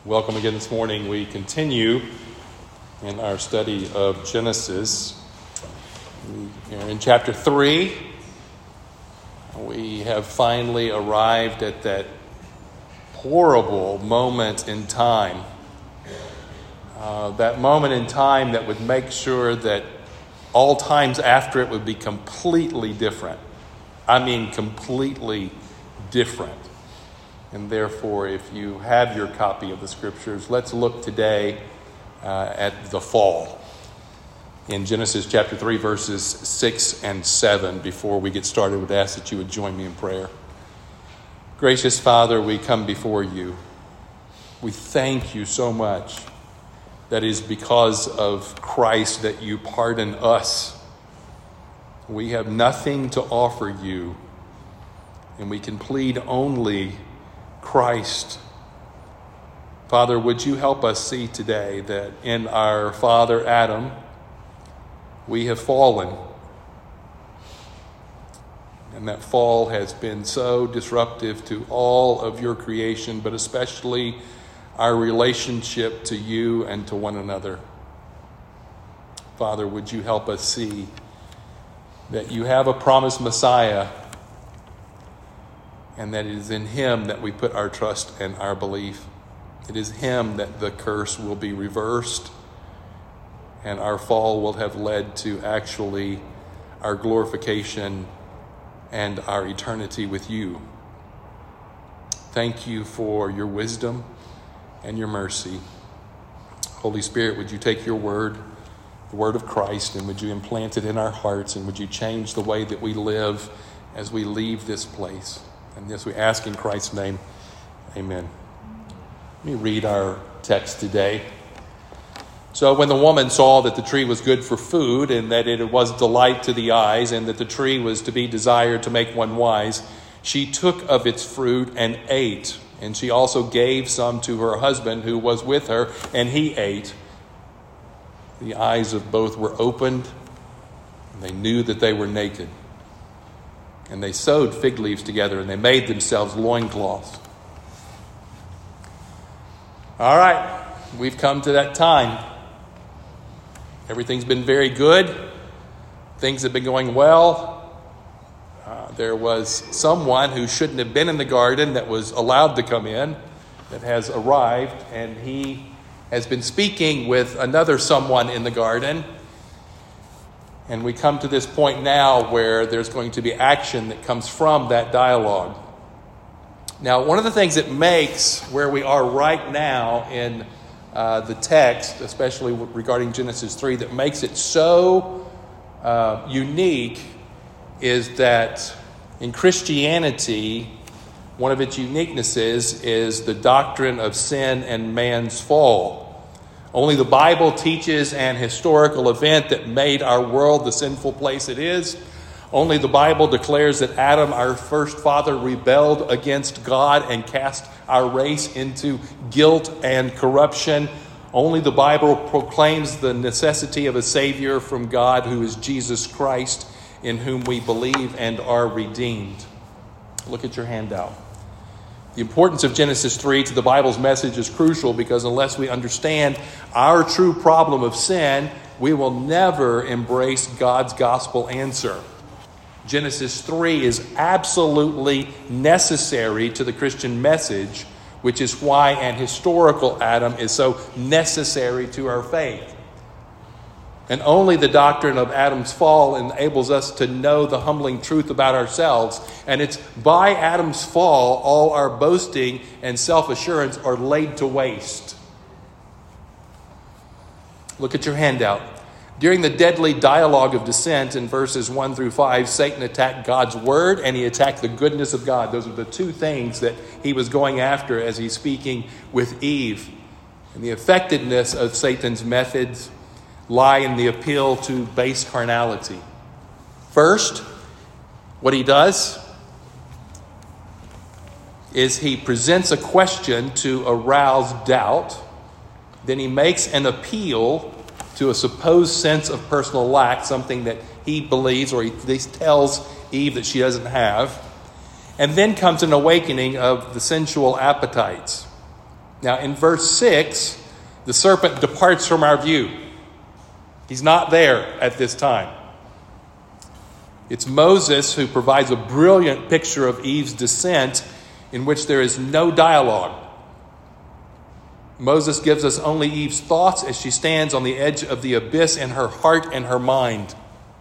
Welcome again this morning. We continue in our study of Genesis. We are in chapter 3. We have finally arrived at that horrible moment in time. That moment in time that would make sure that all times after it would be completely different. I mean, completely different. And therefore, if you have your copy of the Scriptures, let's look today at the fall. In Genesis chapter 3, verses 6 and 7. Before we get started, I would ask that you would join me in prayer. Gracious Father, we come before you. We thank you so much that it is because of Christ that you pardon us. We have nothing to offer you, and we can plead only Christ. Father, would you help us see today that in our father Adam, we have fallen. And that fall has been so disruptive to all of your creation, but especially our relationship to you and to one another. Father, would you help us see that you have a promised Messiah, and that it is in him that we put our trust and our belief. It is him that the curse will be reversed, and our fall will have led to actually our glorification and our eternity with you. Thank you for your wisdom and your mercy. Holy Spirit, would you take your word, the word of Christ, and would you implant it in our hearts, and would you change the way that we live as we leave this place? And this we ask in Christ's name. Amen. Let me read our text today. So when the woman saw that the tree was good for food, and that it was delight to the eyes, and that the tree was to be desired to make one wise, she took of its fruit and ate. And she also gave some to her husband who was with her, and he ate. The eyes of both were opened, and they knew that they were naked. And they sewed fig leaves together, and they made themselves loincloths. All right, we've come to that time. Everything's been very good. Things have been going well. There was someone who shouldn't have been in the garden that was allowed to come in, that has arrived, and he has been speaking with another someone in the garden. And we come to this point now where there's going to be action that comes from that dialogue. Now, one of the things that makes where we are right now in the text, especially regarding Genesis 3, that makes it so unique is that in Christianity, one of its uniquenesses is the doctrine of sin and man's fall. Only the Bible teaches an historical event that made our world the sinful place it is. Only the Bible declares that Adam, our first father, rebelled against God and cast our race into guilt and corruption. Only the Bible proclaims the necessity of a Savior from God, who is Jesus Christ, in whom we believe and are redeemed. Look at your handout. The importance of Genesis 3 to the Bible's message is crucial, because unless we understand our true problem of sin, we will never embrace God's gospel answer. Genesis 3 is absolutely necessary to the Christian message, which is why an historical Adam is so necessary to our faith. And only the doctrine of Adam's fall enables us to know the humbling truth about ourselves. And it's by Adam's fall all our boasting and self-assurance are laid to waste. Look at your handout. During the deadly dialogue of dissent in verses 1 through 5, Satan attacked God's word and he attacked the goodness of God. Those are the two things that he was going after as he's speaking with Eve. And the effectiveness of Satan's methods lie in the appeal to base carnality. First, what he does is he presents a question to arouse doubt. Then he makes an appeal to a supposed sense of personal lack, something that he believes or he at least tells Eve that she doesn't have. And then comes an awakening of the sensual appetites. Now, in verse 6, the serpent departs from our view. He's not there at this time. It's Moses who provides a brilliant picture of Eve's descent in which there is no dialogue. Moses gives us only Eve's thoughts as she stands on the edge of the abyss in her heart and her mind.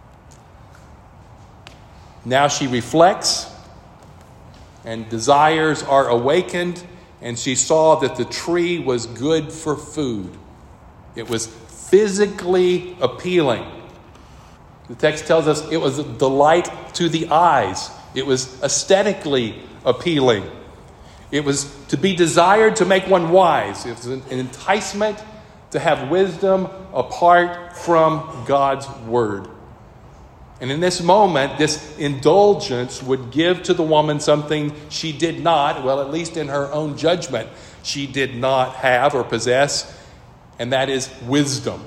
Now she reflects, and desires are awakened, and she saw that the tree was good for food. It was physically appealing. The text tells us it was a delight to the eyes. It was aesthetically appealing. It was to be desired to make one wise. It was an enticement to have wisdom apart from God's word. And in this moment, this indulgence would give to the woman something she did not, well, at least in her own judgment, she did not have or possess, and that is wisdom.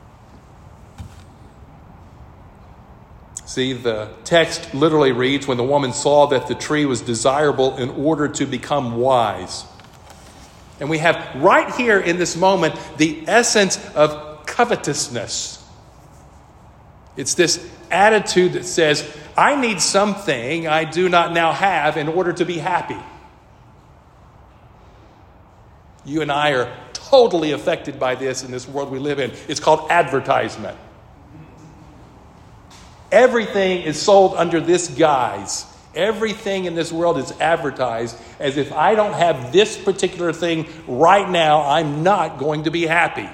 See, the text literally reads, when the woman saw that the tree was desirable in order to become wise. And we have right here in this moment the essence of covetousness. It's this attitude that says, I need something I do not now have in order to be happy. You and I are totally affected by this in this world we live in. It's called advertisement. Everything is sold under this guise. Everything in this world is advertised as if I don't have this particular thing right now, I'm not going to be happy.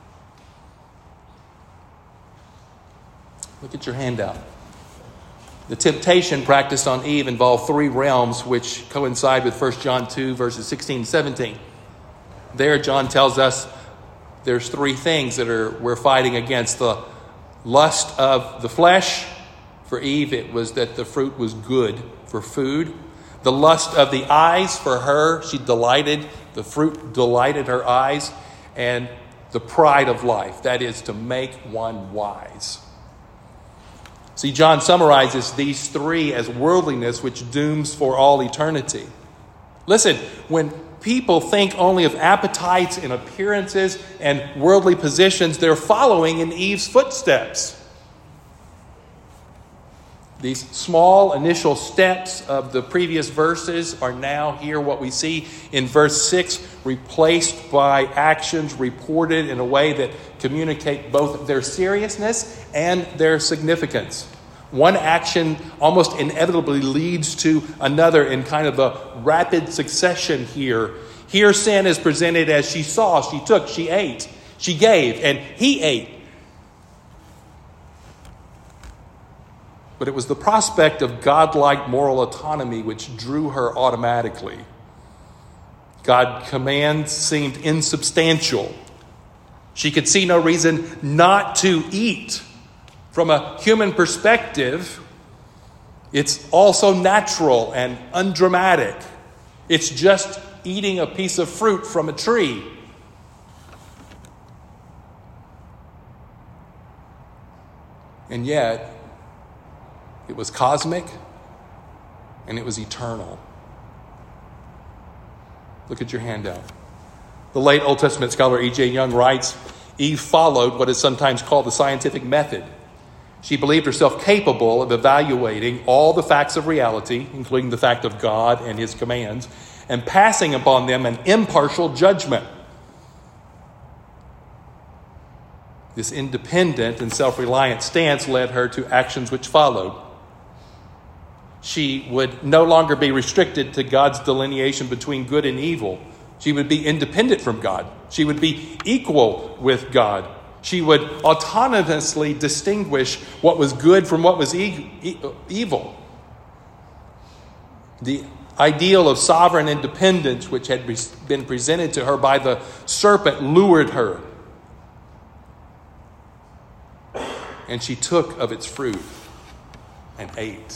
Look at your handout. The temptation practiced on Eve involved three realms which coincide with 1 John 2, verses 16 and 17. There, John tells us there's three things that we're fighting against. The lust of the flesh. For Eve, it was that the fruit was good for food. The lust of the eyes. For her, she delighted. The fruit delighted her eyes. And the pride of life. That is to make one wise. See, John summarizes these three as worldliness, which dooms for all eternity. Listen, when people think only of appetites and appearances and worldly positions, they're following in Eve's footsteps. These small initial steps of the previous verses are now here, what we see in verse 6, replaced by actions reported in a way that communicate both their seriousness and their significance. One action almost inevitably leads to another in kind of a rapid succession here. Here sin is presented as she saw, she took, she ate, she gave, and he ate. But it was the prospect of godlike moral autonomy which drew her automatically. God's commands seemed insubstantial. She could see no reason not to eat. From a human perspective, it's also natural and undramatic. It's just eating a piece of fruit from a tree. And yet, it was cosmic and it was eternal. Look at your handout. The late Old Testament scholar E.J. Young writes, Eve followed what is sometimes called the scientific method. She believed herself capable of evaluating all the facts of reality, including the fact of God and his commands, and passing upon them an impartial judgment. This independent and self-reliant stance led her to actions which followed. She would no longer be restricted to God's delineation between good and evil. She would be independent from God. She would be equal with God. She would autonomously distinguish what was good from what was evil. The ideal of sovereign independence, which had been presented to her by the serpent, lured her. And she took of its fruit and ate.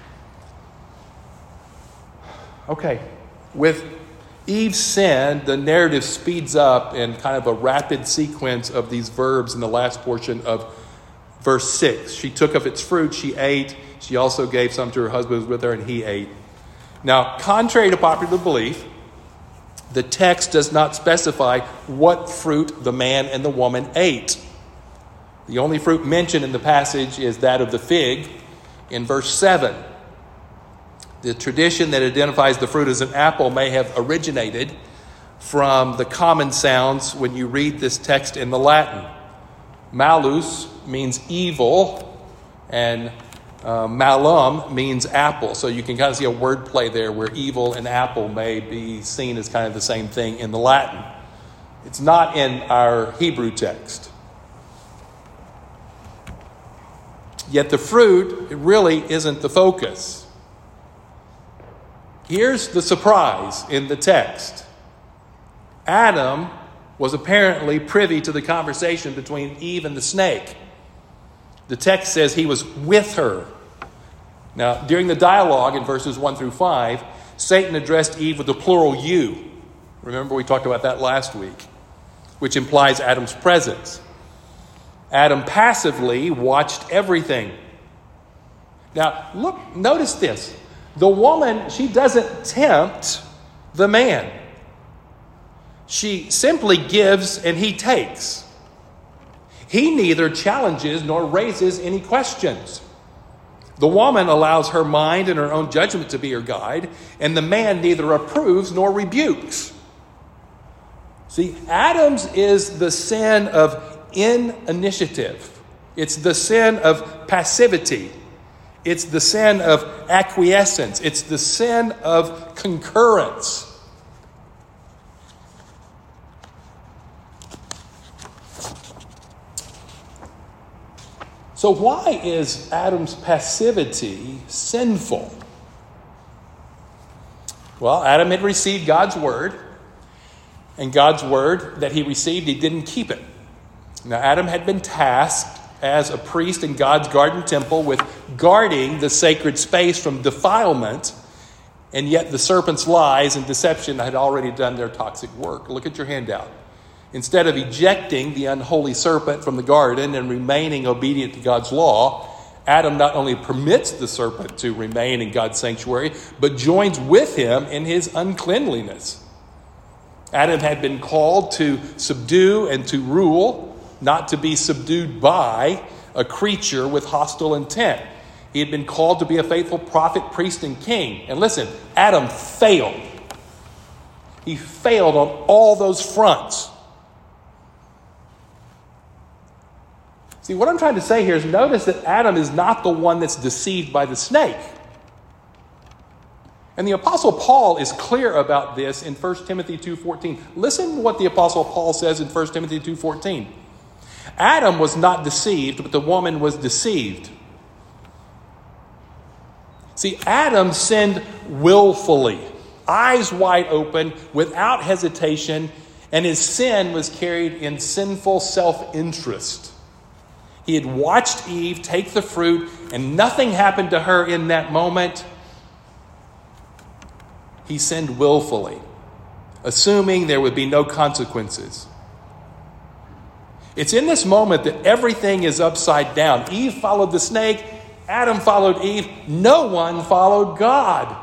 Okay, with Eve's sin, the narrative speeds up in kind of a rapid sequence of these verbs in the last portion of verse 6. She took of its fruit, she ate. She also gave some to her husband who was with her, and he ate. Now, contrary to popular belief, the text does not specify what fruit the man and the woman ate. The only fruit mentioned in the passage is that of the fig in verse 7. The tradition that identifies the fruit as an apple may have originated from the common sounds when you read this text in the Latin. Malus means evil, and malum means apple. So you can kind of see a word play there where evil and apple may be seen as kind of the same thing in the Latin. It's not in our Hebrew text. Yet the fruit really isn't the focus. Here's the surprise in the text. Adam was apparently privy to the conversation between Eve and the snake. The text says he was with her. Now, during the dialogue in verses 1 through 5, Satan addressed Eve with the plural you. Remember, we talked about that last week, which implies Adam's presence. Adam passively watched everything. Now, look, notice this. The woman, she doesn't tempt the man. She simply gives and he takes. He neither challenges nor raises any questions. The woman allows her mind and her own judgment to be her guide, and the man neither approves nor rebukes. See, Adam's is the sin of initiative. It's the sin of passivity. It's the sin of acquiescence. It's the sin of concurrence. So why is Adam's passivity sinful? Well, Adam had received God's word, and God's word that he received, he didn't keep it. Now, Adam had been tasked as a priest in God's garden temple with guarding the sacred space from defilement, and yet the serpent's lies and deception had already done their toxic work. Look at your handout. Instead of ejecting the unholy serpent from the garden and remaining obedient to God's law, Adam not only permits the serpent to remain in God's sanctuary, but joins with him in his uncleanliness. Adam had been called to subdue and to rule, not to be subdued by a creature with hostile intent. He had been called to be a faithful prophet, priest, and king. And listen, Adam failed. He failed on all those fronts. See, what I'm trying to say here is notice that Adam is not the one that's deceived by the snake. And the Apostle Paul is clear about this in 1 Timothy 2:14. Listen to what the Apostle Paul says in 1 Timothy 2:14. Adam was not deceived, but the woman was deceived. See, Adam sinned willfully, eyes wide open, without hesitation, and his sin was carried in sinful self-interest. He had watched Eve take the fruit, and nothing happened to her in that moment. He sinned willfully, assuming there would be no consequences. It's in this moment that everything is upside down. Eve followed the snake. Adam followed Eve. No one followed God.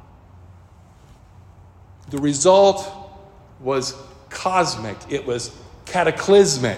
The result was cosmic. It was cataclysmic.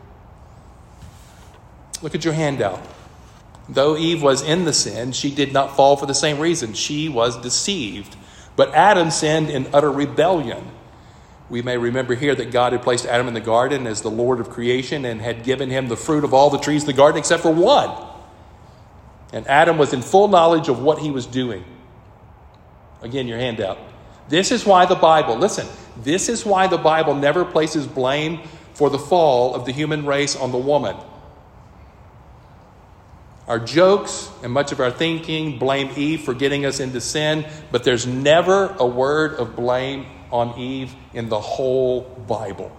Look at your handout. Though Eve was in the sin, she did not fall for the same reason. She was deceived. But Adam sinned in utter rebellion. We may remember here that God had placed Adam in the garden as the Lord of creation and had given him the fruit of all the trees in the garden except for one. And Adam was in full knowledge of what he was doing. Again, your handout. This is why the Bible, listen, this is why the Bible never places blame for the fall of the human race on the woman. Our jokes and much of our thinking blame Eve for getting us into sin, but there's never a word of blame on Eve in the whole Bible.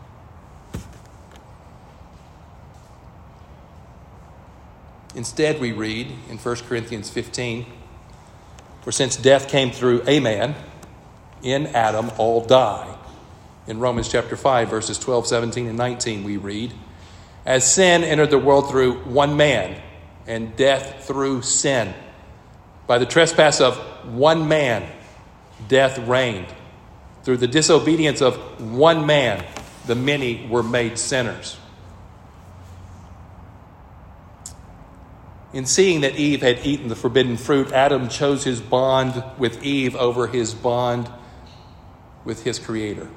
Instead, we read in 1 Corinthians 15, for since death came through a man, in Adam all die. In Romans chapter 5, verses 12, 17, and 19, we read, as sin entered the world through one man, and death through sin. By the trespass of one man, death reigned Through the disobedience of one man, the many were made sinners. In seeing that Eve had eaten the forbidden fruit, Adam chose his bond with Eve over his bond with his Creator.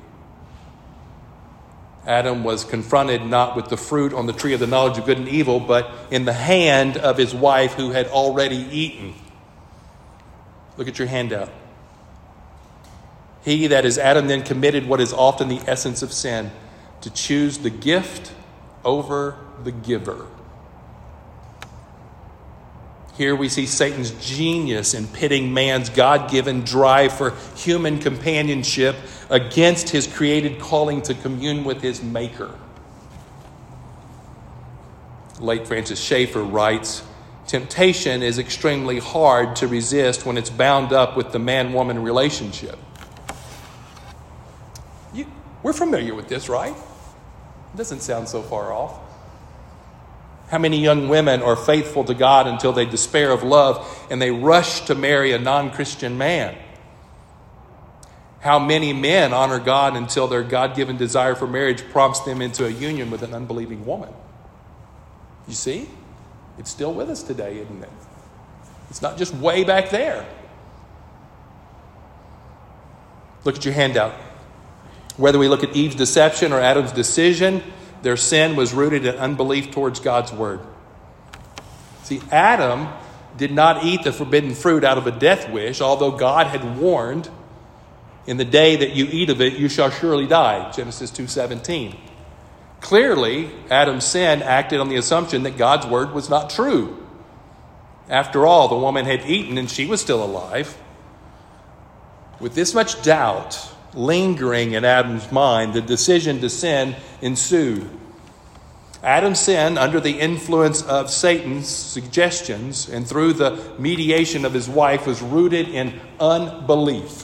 Adam was confronted not with the fruit on the tree of the knowledge of good and evil, but in the hand of his wife who had already eaten. Look at your handout. He, that is Adam, then committed what is often the essence of sin, to choose the gift over the giver. Here we see Satan's genius in pitting man's God-given drive for human companionship against his created calling to commune with his Maker. Late Francis Schaeffer writes, temptation is extremely hard to resist when it's bound up with the man-woman relationship. We're familiar with this, right? It doesn't sound so far off. How many young women are faithful to God until they despair of love and they rush to marry a non-Christian man? How many men honor God until their God-given desire for marriage prompts them into a union with an unbelieving woman? You see? It's still with us today, isn't it? It's not just way back there. Look at your handout. Whether we look at Eve's deception or Adam's decision, their sin was rooted in unbelief towards God's word. See, Adam did not eat the forbidden fruit out of a death wish, although God had warned, in the day that you eat of it, you shall surely die. Genesis 2:17. Clearly, Adam's sin acted on the assumption that God's word was not true. After all, the woman had eaten and she was still alive. With this much doubt lingering in Adam's mind, the decision to sin ensued. Adam's sin, under the influence of Satan's suggestions and through the mediation of his wife, was rooted in unbelief.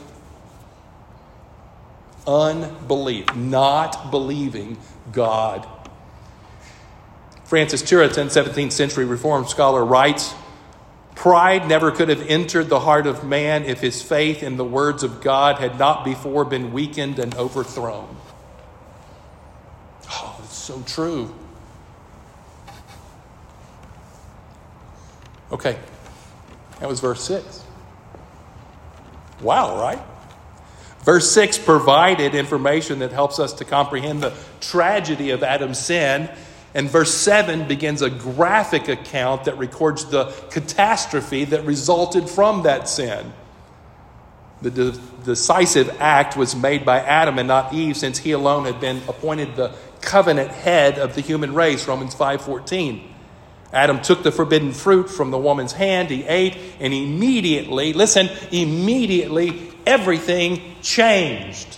Unbelief, not believing God. Francis Turretin, 17th century Reformed scholar, writes, pride never could have entered the heart of man if his faith in the words of God had not before been weakened and overthrown. Oh, it's so true. Okay, that was verse 6. Wow, right? Verse 6 provided information that helps us to comprehend the tragedy of Adam's sin. And verse 7 begins a graphic account that records the catastrophe that resulted from that sin. The decisive act was made by Adam and not Eve, since he alone had been appointed the covenant head of the human race, Romans 5:14. Adam took the forbidden fruit from the woman's hand, he ate, and immediately, listen, immediately everything changed.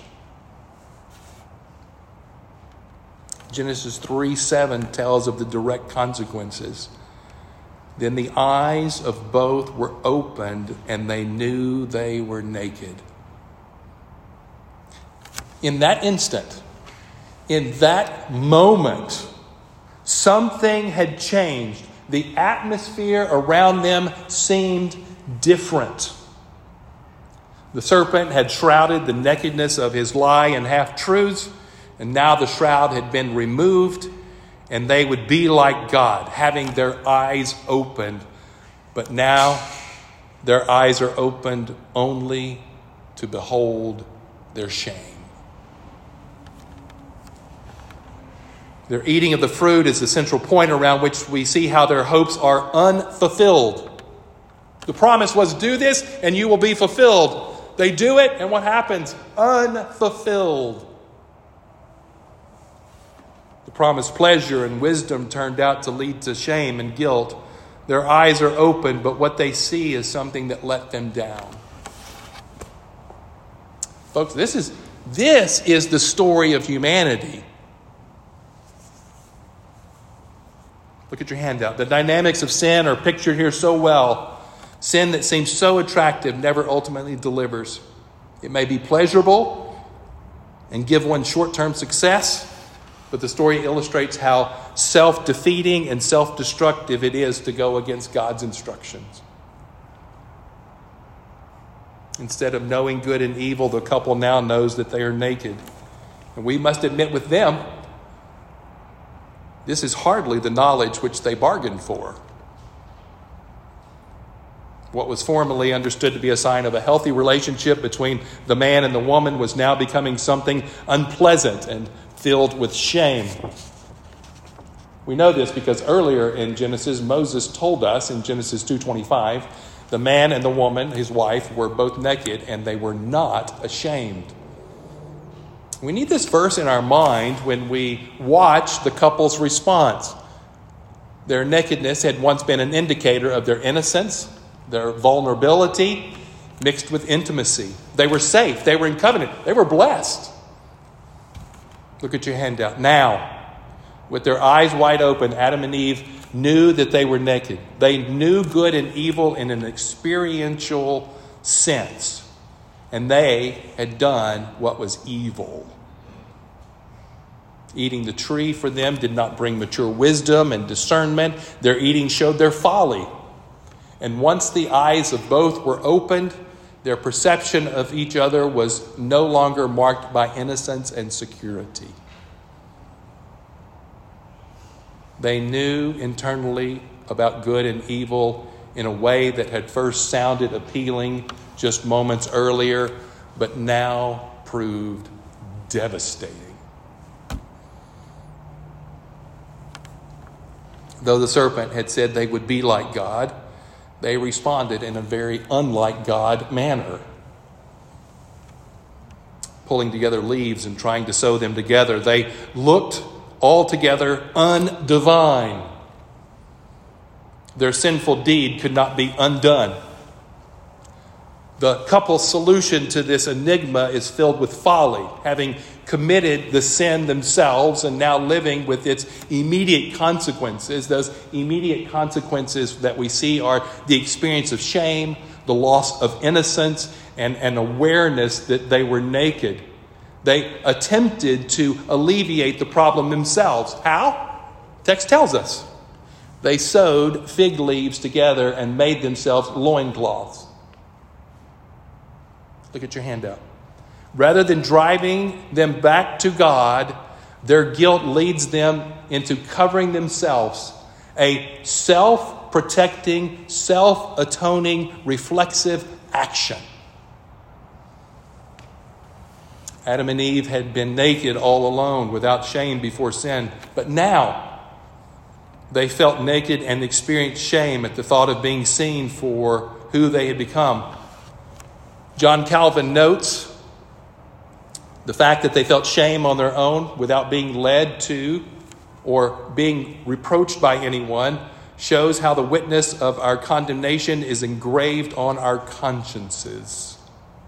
Genesis 3:7 tells of the direct consequences. Then the eyes of both were opened, and they knew they were naked. In that instant, in that moment, something had changed. The atmosphere around them seemed different. The serpent had shrouded the nakedness of his lie and half-truths, and now the shroud had been removed, and they would be like God, having their eyes opened. But now their eyes are opened only to behold their shame. Their eating of the fruit is the central point around which we see how their hopes are unfulfilled. The promise was, do this and you will be fulfilled. They do it, and what happens? Unfulfilled. The promised pleasure and wisdom turned out to lead to shame and guilt. Their eyes are open, but what they see is something that let them down. Folks, this is the story of humanity. Look at your handout. The dynamics of sin are pictured here so well. Sin that seems so attractive never ultimately delivers. It may be pleasurable and give one short-term success, but the story illustrates how self-defeating and self-destructive it is to go against God's instructions. Instead of knowing good and evil, the couple now knows that they are naked. And we must admit with them, this is hardly the knowledge which they bargained for. What was formerly understood to be a sign of a healthy relationship between the man and the woman was now becoming something unpleasant and filled with shame. We know this because earlier in Genesis, Moses told us in Genesis 2:25, the man and the woman, his wife, were both naked and they were not ashamed. We need this verse in our mind when we watch the couple's response. Their nakedness had once been an indicator of their innocence, their vulnerability, mixed with intimacy. They were safe. They were in covenant. They were blessed. Look at your handout. Now, with their eyes wide open, Adam and Eve knew that they were naked. They knew good and evil in an experiential sense. And they had done what was evil. Eating the tree for them did not bring mature wisdom and discernment. Their eating showed their folly. And once the eyes of both were opened, their perception of each other was no longer marked by innocence and security. They knew internally about good and evil in a way that had first sounded appealing just moments earlier, but now proved devastating. Though the serpent had said they would be like God, they responded in a very unlike God manner. Pulling together leaves and trying to sew them together, they looked altogether undivine. Their sinful deed could not be undone. The couple's solution to this enigma is filled with folly, having committed the sin themselves and now living with its immediate consequences. Those immediate consequences that we see are the experience of shame, the loss of innocence, and an awareness that they were naked. They attempted to alleviate the problem themselves. How? Text tells us. They sewed fig leaves together and made themselves loincloths. Look at your handout. Rather than driving them back to God, their guilt leads them into covering themselves. A self-protecting, self-atoning, reflexive action. Adam and Eve had been naked all alone without shame before sin. But now they felt naked and experienced shame at the thought of being seen for who they had become. John Calvin notes the fact that they felt shame on their own without being led to or being reproached by anyone shows how the witness of our condemnation is engraved on our consciences.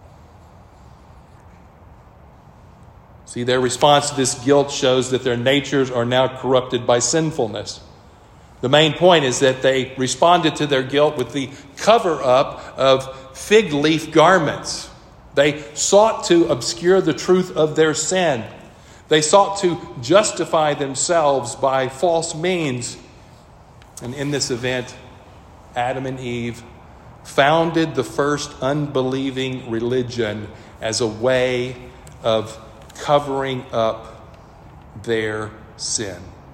See, their response to this guilt shows that their natures are now corrupted by sinfulness. The main point is that they responded to their guilt with the cover-up of fig leaf garments. They sought to obscure the truth of their sin. They sought to justify themselves by false means. And in this event, Adam and Eve founded the first unbelieving religion as a way of covering up their sin,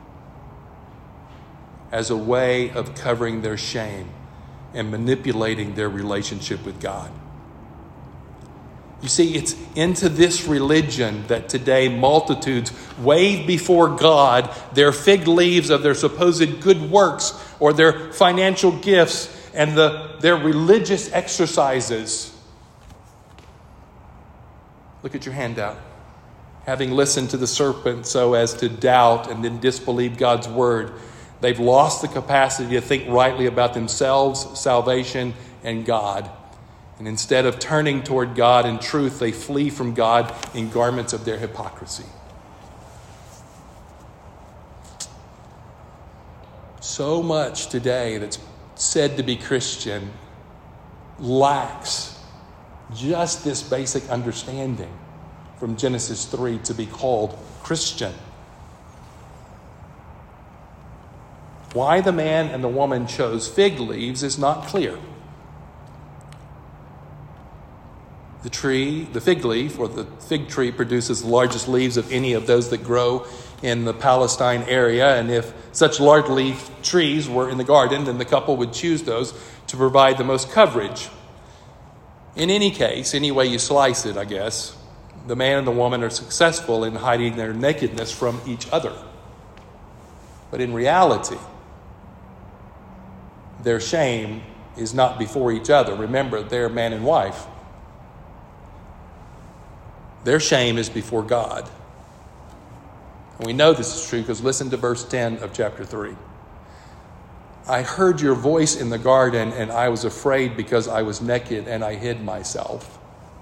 as a way of covering their shame and manipulating their relationship with God. You see, it's into this religion that today multitudes wave before God their fig leaves of their supposed good works or their financial gifts and their religious exercises. Look at your handout. Having listened to the serpent so as to doubt and then disbelieve God's word, they've lost the capacity to think rightly about themselves, salvation, and God. And instead of turning toward God in truth, they flee from God in garments of their hypocrisy. So much today that's said to be Christian lacks just this basic understanding from Genesis 3 to be called Christian. Why the man and the woman chose fig leaves is not clear. the fig leaf, or the fig tree, produces the largest leaves of any of those that grow in the Palestine area. And if such large leaf trees were in the garden, then the couple would choose those to provide the most coverage. In any case, any way you slice it, I guess, the man and the woman are successful in hiding their nakedness from each other. But in reality, their shame is not before each other. Remember, they're man and wife. Their shame is before God. And we know this is true because listen to verse 10 of chapter 3. I heard your voice in the garden, and I was afraid because I was naked and I hid myself.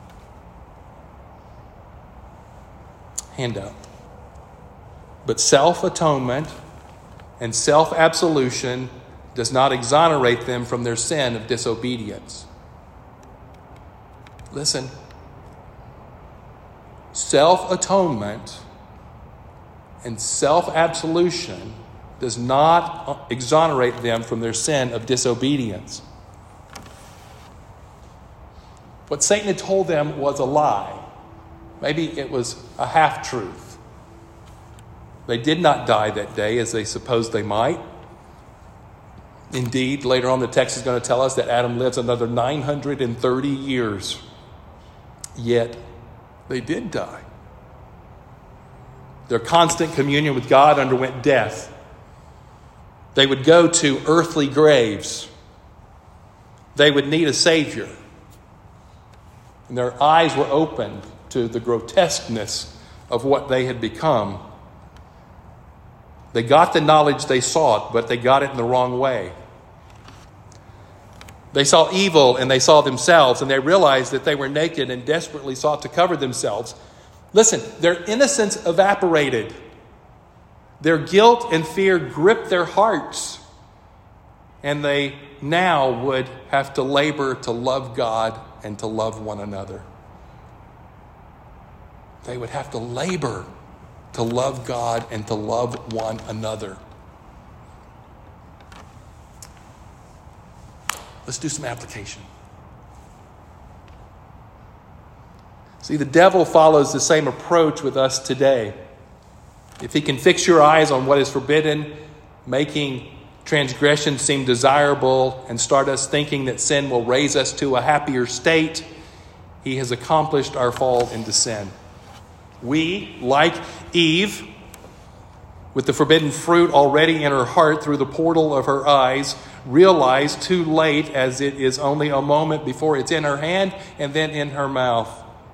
Handout. But self-atonement and self-absolution does not exonerate them from their sin of disobedience. Listen. Self-atonement and self-absolution does not exonerate them from their sin of disobedience. What Satan had told them was a lie. Maybe it was a half-truth. They did not die that day as they supposed they might. Indeed, later on the text is going to tell us that Adam lives another 930 years. Yet, they did die. Their constant communion with God underwent death. They would go to earthly graves. They would need a Savior. And their eyes were opened to the grotesqueness of what they had become. They got the knowledge they sought, but they got it in the wrong way. They saw evil and they saw themselves, and they realized that they were naked and desperately sought to cover themselves. Listen, their innocence evaporated. Their guilt and fear gripped their hearts, and they now would have to labor to love God and to love one another. They would have to labor to love God and to love one another. Let's do some application. See, the devil follows the same approach with us today. If he can fix your eyes on what is forbidden, making transgression seem desirable, and start us thinking that sin will raise us to a happier state, he has accomplished our fall into sin. We, like Eve, with the forbidden fruit already in her heart through the portal of her eyes, realize too late, as it is only a moment before it's in her hand and then in her mouth.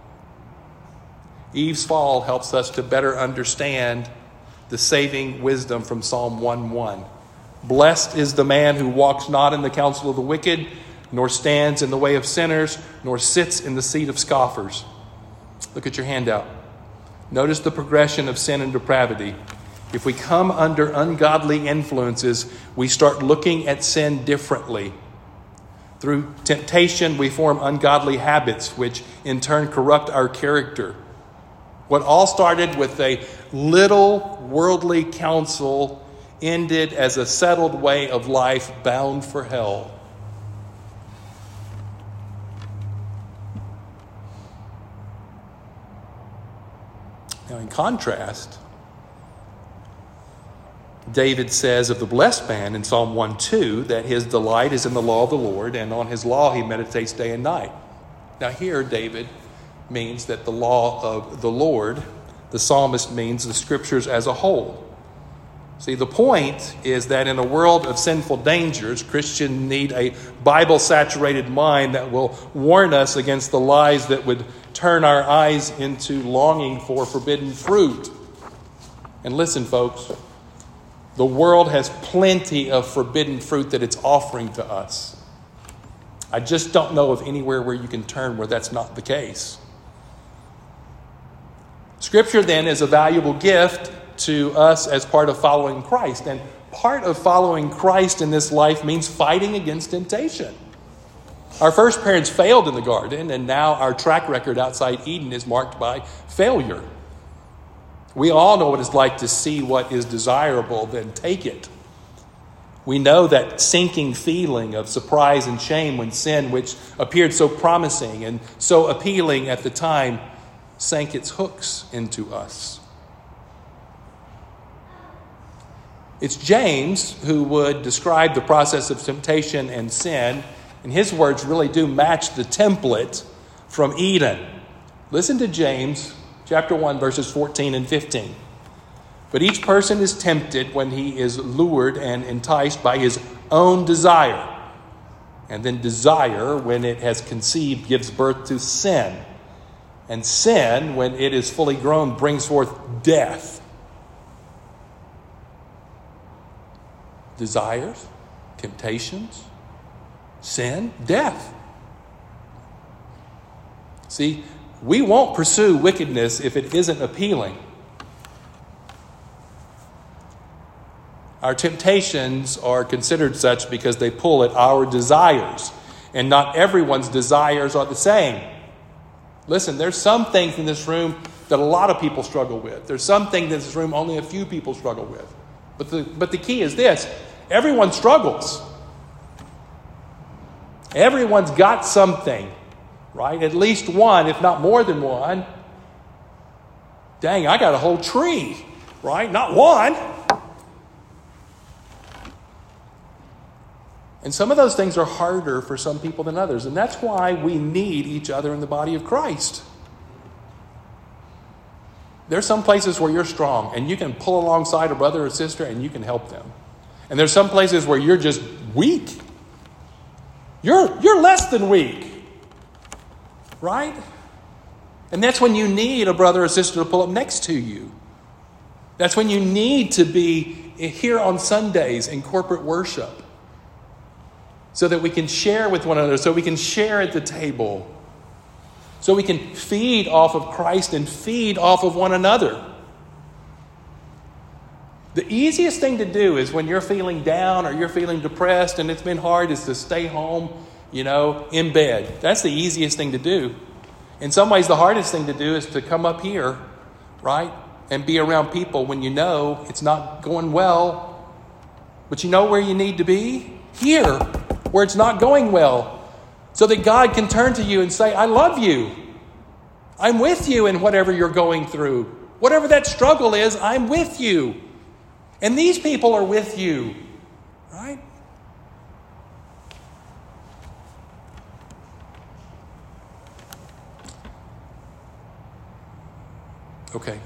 Eve's fall helps us to better understand the saving wisdom from Psalm 1:1. Blessed is the man who walks not in the counsel of the wicked, nor stands in the way of sinners, nor sits in the seat of scoffers. Look at your handout. Notice the progression of sin and depravity. If we come under ungodly influences, we start looking at sin differently. Through temptation, we form ungodly habits, which in turn corrupt our character. What all started with a little worldly counsel ended as a settled way of life bound for hell. Now, in contrast, David says of the blessed man in Psalm 1:2 that his delight is in the law of the Lord, and on his law he meditates day and night. Now here, David means that the law of the Lord, the psalmist means the scriptures as a whole. See, the point is that in a world of sinful dangers, Christians need a Bible-saturated mind that will warn us against the lies that would turn our eyes into longing for forbidden fruit. And listen, folks, the world has plenty of forbidden fruit that it's offering to us. I just don't know of anywhere where you can turn where that's not the case. Scripture, then, is a valuable gift to us as part of following Christ. And part of following Christ in this life means fighting against temptation. Our first parents failed in the garden, and now our track record outside Eden is marked by failure. We all know what it's like to see what is desirable, then take it. We know that sinking feeling of surprise and shame when sin, which appeared so promising and so appealing at the time, sank its hooks into us. It's James who would describe the process of temptation and sin, and his words really do match the template from Eden. Listen to James chapter 1, verses 14 and 15. But each person is tempted when he is lured and enticed by his own desire. And then desire, when it has conceived, gives birth to sin. And sin, when it is fully grown, brings forth death. Desires, temptations, sin, death. See, we won't pursue wickedness if it isn't appealing. Our temptations are considered such because they pull at our desires. And not everyone's desires are the same. Listen, there's some things in this room that a lot of people struggle with. There's some things in this room only a few people struggle with. But the key is this. Everyone struggles. Everyone's got something, right? At least one, if not more than one. Dang, I got a whole tree, right? Not one. And some of those things are harder for some people than others. And that's why we need each other in the body of Christ. There's some places where you're strong and you can pull alongside a brother or sister and you can help them. And there's some places where you're just weak. You're less than weak. Right? And that's when you need a brother or sister to pull up next to you. That's when you need to be here on Sundays in corporate worship. So that we can share with one another, so we can share at the table, so we can feed off of Christ and feed off of one another. The easiest thing to do is when you're feeling down or you're feeling depressed and it's been hard is to stay home, in bed. That's the easiest thing to do. In some ways, the hardest thing to do is to come up here, right, and be around people when you know it's not going well, but you know where you need to be? Here. Where it's not going well, so that God can turn to you and say, I love you. I'm with you in whatever you're going through. Whatever that struggle is, I'm with you. And these people are with you. Right? Okay.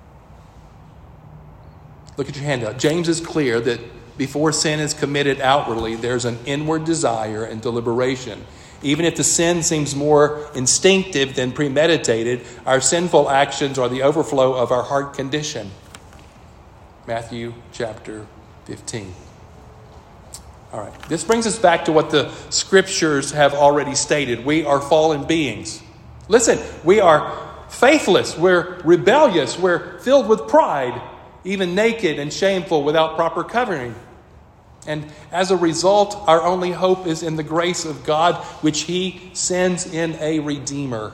Look at your handout. James is clear that before sin is committed outwardly, there's an inward desire and deliberation. Even if the sin seems more instinctive than premeditated, our sinful actions are the overflow of our heart condition. Matthew chapter 15. All right. This brings us back to what the scriptures have already stated. We are fallen beings. Listen, we are faithless. We're rebellious. We're filled with pride, even naked and shameful without proper covering. And as a result, our only hope is in the grace of God, which he sends in a Redeemer.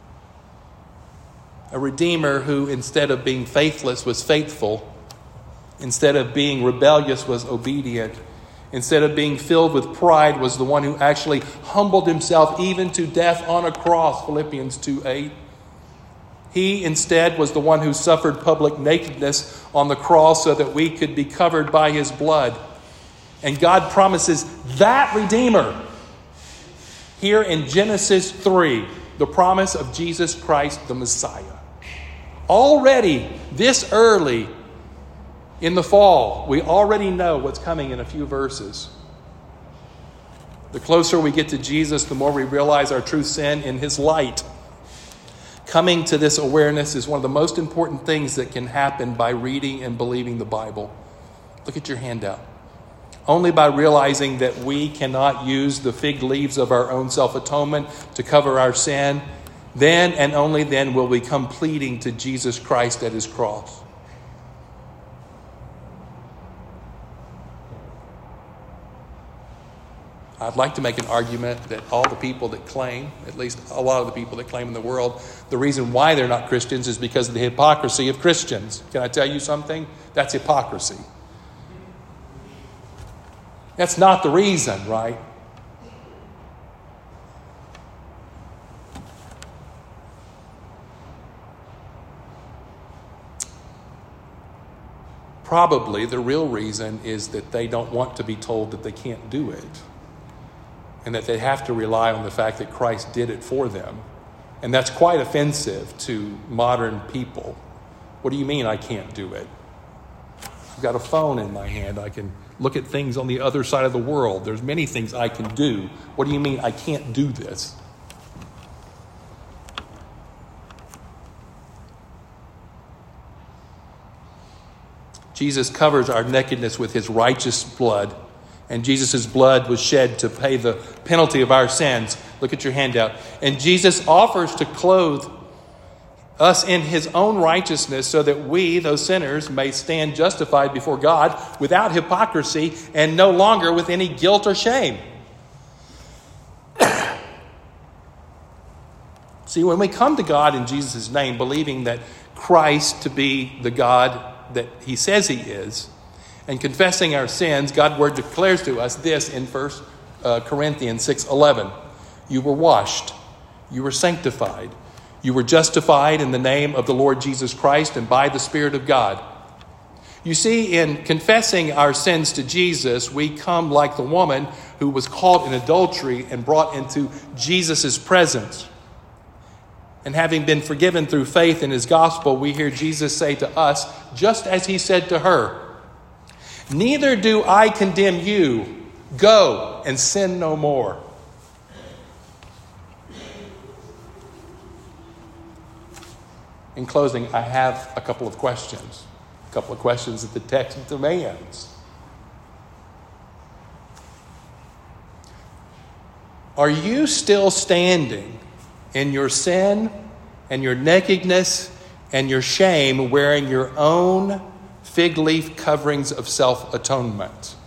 A Redeemer who, instead of being faithless, was faithful. Instead of being rebellious, was obedient. Instead of being filled with pride, was the one who actually humbled himself even to death on a cross, Philippians 2:8. He instead was the one who suffered public nakedness on the cross so that we could be covered by his blood. And God promises that Redeemer here in Genesis 3, the promise of Jesus Christ, the Messiah. Already this early in the fall, we already know what's coming in a few verses. The closer we get to Jesus, the more we realize our true sin in his light. Coming to this awareness is one of the most important things that can happen by reading and believing the Bible. Look at your handout. Only by realizing that we cannot use the fig leaves of our own self-atonement to cover our sin, then and only then will we come pleading to Jesus Christ at his cross. I'd like to make an argument that all the people that claim, at least a lot of the people that claim in the world, the reason why they're not Christians is because of the hypocrisy of Christians. Can I tell you something? That's hypocrisy. That's not the reason, right? Probably the real reason is that they don't want to be told that they can't do it, and that they have to rely on the fact that Christ did it for them. And that's quite offensive to modern people. What do you mean I can't do it? I've got a phone in my hand. I can look at things on the other side of the world. There's many things I can do. What do you mean I can't do this? Jesus covers our nakedness with his righteous blood. And Jesus' blood was shed to pay the penalty of our sins. Look at your handout. And Jesus offers to clothe us in his own righteousness so that we, those sinners, may stand justified before God without hypocrisy and no longer with any guilt or shame. See, when we come to God in Jesus' name, believing that Christ to be the God that he says he is, and confessing our sins, God's word declares to us this in 1 Corinthians 6:11. You were washed. You were sanctified. You were justified in the name of the Lord Jesus Christ and by the Spirit of God. You see, in confessing our sins to Jesus, we come like the woman who was caught in adultery and brought into Jesus' presence. And having been forgiven through faith in his gospel, we hear Jesus say to us, just as he said to her, "Neither do I condemn you. Go and sin no more." In closing, I have a couple of questions that the text demands. Are you still standing in your sin and your nakedness and your shame, wearing your own fig leaf coverings of self-atonement?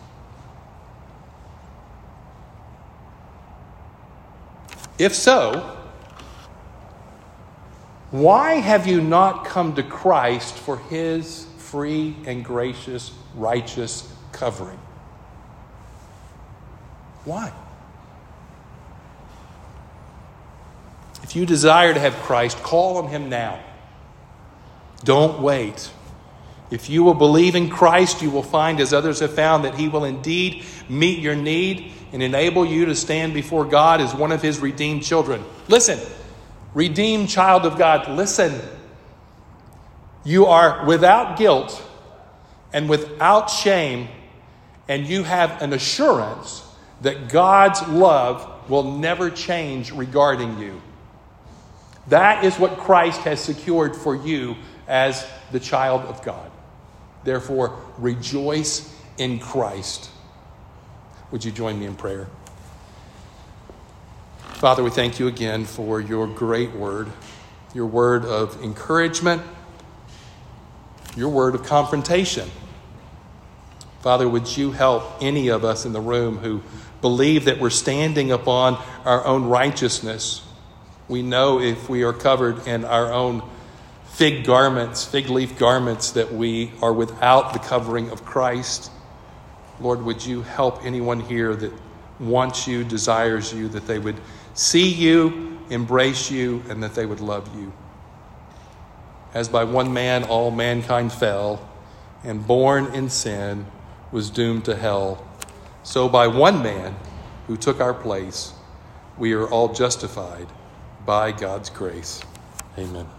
If so, why have you not come to Christ for his free and gracious, righteous covering? Why? If you desire to have Christ, call on him now. Don't wait. If you will believe in Christ, you will find, as others have found, that he will indeed meet your need and enable you to stand before God as one of his redeemed children. Listen, redeemed child of God, listen. You are without guilt and without shame, and you have an assurance that God's love will never change regarding you. That is what Christ has secured for you as the child of God. Therefore, rejoice in Christ. Would you join me in prayer? Father, we thank you again for your great word, your word of encouragement, your word of confrontation. Father, would you help any of us in the room who believe that we're standing upon our own righteousness? We know if we are covered in our own fig leaf garments, that we are without the covering of Christ. Lord, would you help anyone here that wants you, desires you, that they would see you, embrace you, and that they would love you. As by one man all mankind fell, and born in sin was doomed to hell, so by one man who took our place, we are all justified by God's grace. Amen.